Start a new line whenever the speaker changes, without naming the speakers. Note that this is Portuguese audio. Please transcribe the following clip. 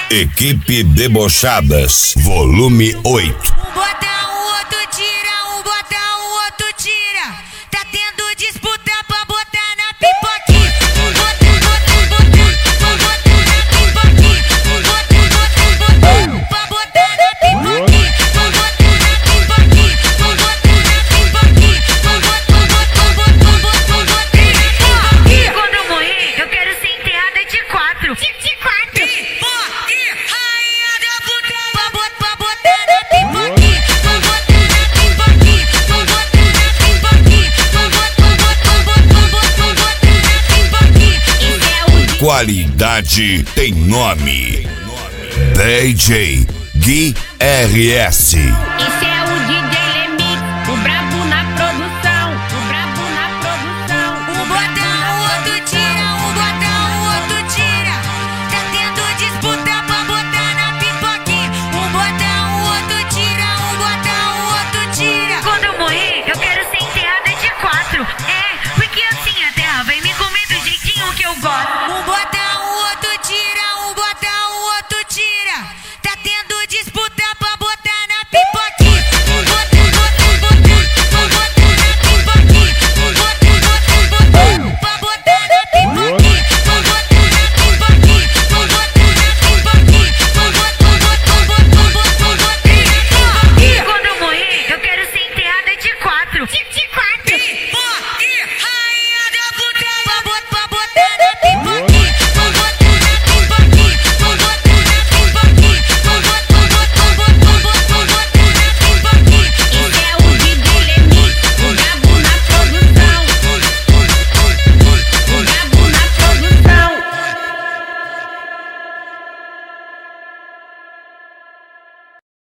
Equipe Debochadas, volume 8.
Um bota, o outro tira, um bota, o outro tira. Tá tendo disputa pra botar na pipoquinha. Bota na pipoquinha. Pra botar na pipoquinha. Quando eu morrer, eu quero ser enterrada de quatro.
Qualidade tem nome. DJ Gui RS.